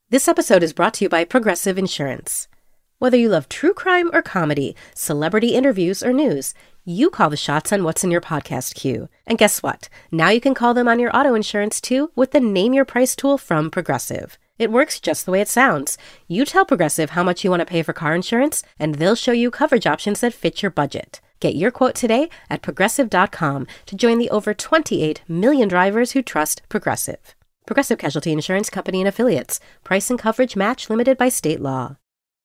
This episode is brought to you by Progressive Insurance. Whether you love true crime or comedy, celebrity interviews or news, you call the shots on what's in your podcast queue. And guess what? Now you can call them on your auto insurance too with the Name Your Price tool from Progressive. It works just the way it sounds. You tell Progressive how much you want to pay for car insurance, and they'll show you coverage options that fit your budget. Get your quote today at Progressive.com to join the over 28 million drivers who trust Progressive. Progressive Casualty Insurance Company and Affiliates. Price and coverage match limited by state law.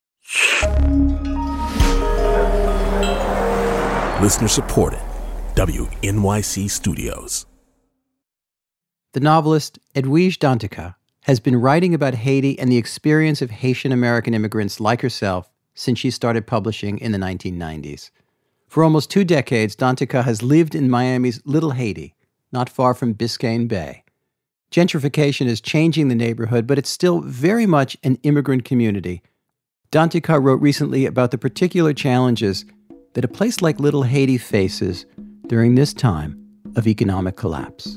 Listener supported. WNYC Studios. The novelist Edwige Danticat has been writing about Haiti and the experience of Haitian American immigrants like herself since she started publishing in the 1990s. For almost 2 decades, Danticat has lived in Miami's Little Haiti, not far from Biscayne Bay. Gentrification is changing the neighborhood, but it's still very much an immigrant community. Danticat wrote recently about the particular challenges that a place like Little Haiti faces during this time of economic collapse.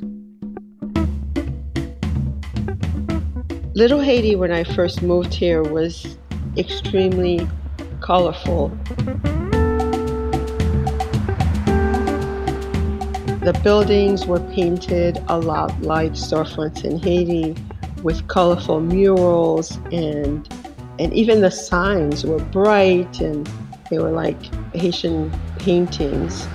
Little Haiti, when I first moved here, was extremely colorful. The buildings were painted a lot like storefronts in Haiti, with colorful murals, and even the signs were bright, and they were like Haitian paintings.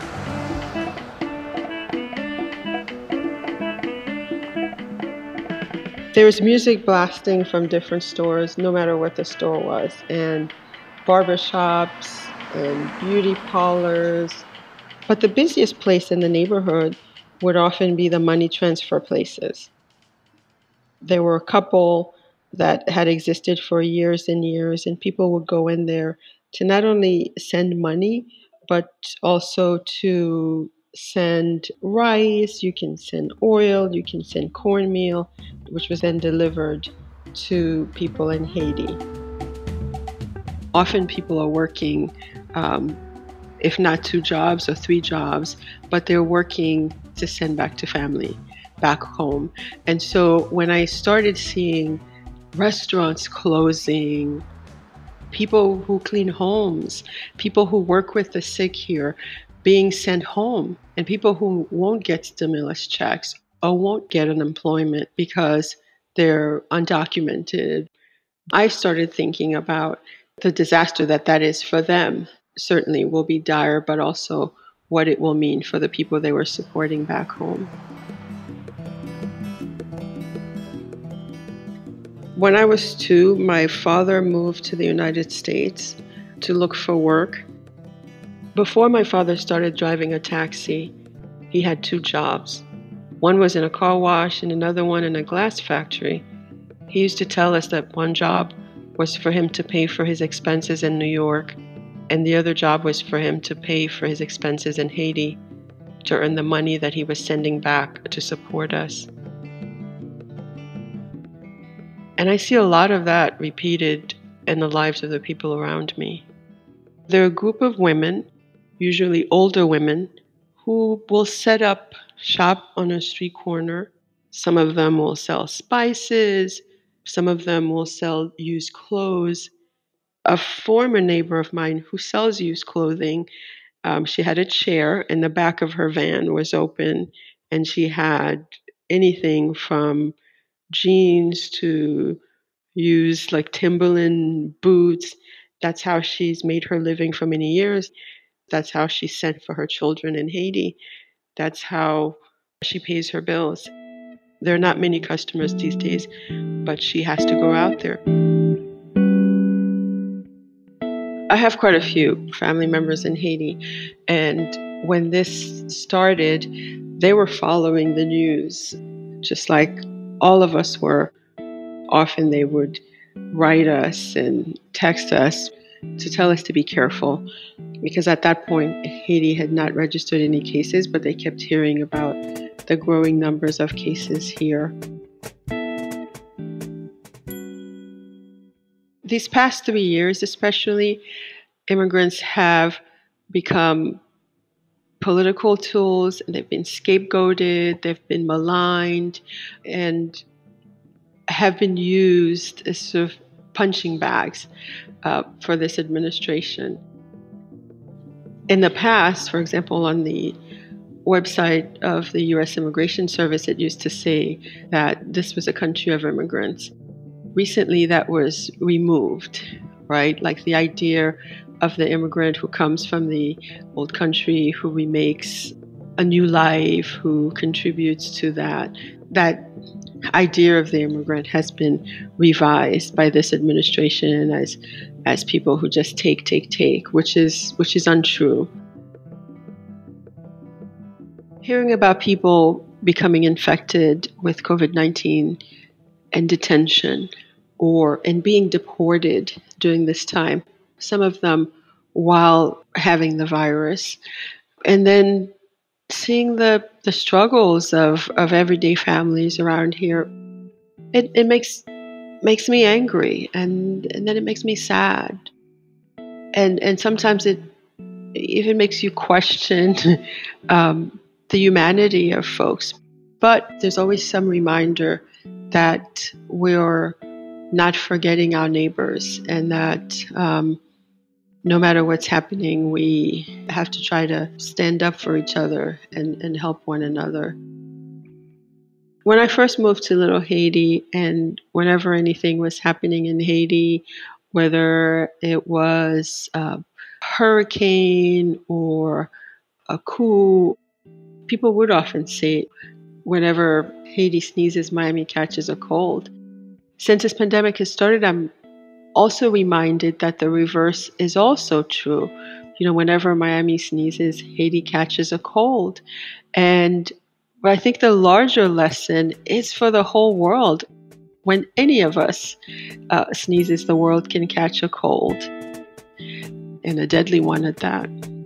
There was music blasting from different stores, no matter what the store was, and barbershops and beauty parlors. But the busiest place in the neighborhood would often be the money transfer places. There were a couple that had existed for years and years, and people would go in there to not only send money, but also to send rice, you can send oil, you can send cornmeal, which was then delivered to people in Haiti. Often people are working, if not 2 jobs or 3 jobs, but they're working to send back to family, back home. And so when I started seeing restaurants closing, people who clean homes, people who work with the sick here being sent home, and people who won't get stimulus checks or won't get unemployment because they're undocumented, I started thinking about the disaster that is for them. Certainly will be dire, but also what it will mean for the people they were supporting back home. When I was 2, my father moved to the United States to look for work. Before my father started driving a taxi, he had 2 jobs. One was in a car wash and another one in a glass factory. He used to tell us that one job was for him to pay for his expenses in New York, and the other job was for him to pay for his expenses in Haiti to earn the money that he was sending back to support us. And I see a lot of that repeated in the lives of the people around me. They're a group of women, usually older women, who will set up shop on a street corner. Some of them will sell spices. Some of them will sell used clothes. A former neighbor of mine who sells used clothing, she had a chair in the back of her van was open, and she had anything from jeans to used like Timberland boots. That's how she's made her living for many years. That's how she sent for her children in Haiti. That's how she pays her bills. There are not many customers these days, but she has to go out there. I have quite a few family members in Haiti, and when this started, they were following the news, just like all of us were. Often they would write us and text us to tell us to be careful, because at that point, Haiti had not registered any cases, but they kept hearing about the growing numbers of cases here. These past 3 years, especially, immigrants have become political tools, and they've been scapegoated, they've been maligned, and have been used as sort of punching bags for this administration. In the past, for example, on the website of the U.S. Immigration Service, it used to say that this was a country of immigrants. Recently, that was removed, right? Like the idea of the immigrant who comes from the old country, who remakes a new life, who contributes to that idea of the immigrant has been revised by this administration as people who just take, which is untrue. Hearing about people becoming infected with COVID-19 and detention and being deported during this time, some of them while having the virus, and then seeing the struggles of everyday families around here, it makes me angry, and then it makes me sad, and sometimes it even makes you question the humanity of folks. But there's always some reminder that we're not forgetting our neighbors, and that no matter what's happening, we have to try to stand up for each other and help one another. When I first moved to Little Haiti, and whenever anything was happening in Haiti, whether it was a hurricane or a coup, people would often say, whenever Haiti sneezes, Miami catches a cold. Since this pandemic has started, I'm also reminded that the reverse is also true. Whenever Miami sneezes, Haiti catches a cold. But I think the larger lesson is for the whole world. When any of us sneezes, the world can catch a cold, and a deadly one at that.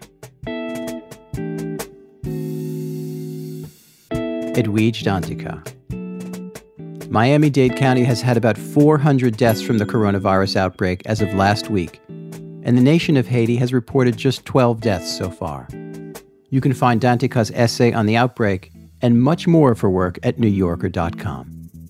Edwige Danticat. Miami-Dade County has had about 400 deaths from the coronavirus outbreak as of last week, and the nation of Haiti has reported just 12 deaths so far. You can find Danticat's essay on the outbreak and much more of her work at NewYorker.com.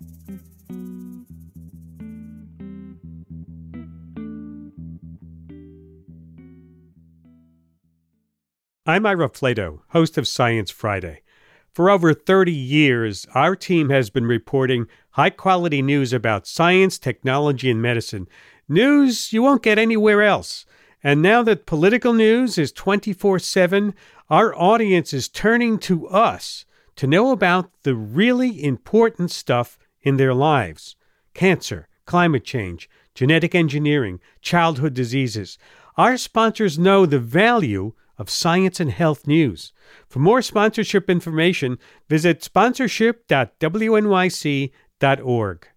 I'm Ira Flato, host of Science Friday. For over 30 years, our team has been reporting high-quality news about science, technology, and medicine. News you won't get anywhere else. And now that political news is 24/7, our audience is turning to us to know about the really important stuff in their lives. Cancer, climate change, genetic engineering, childhood diseases. Our sponsors know the value of science and health news. For more sponsorship information, visit sponsorship.wnyc.org.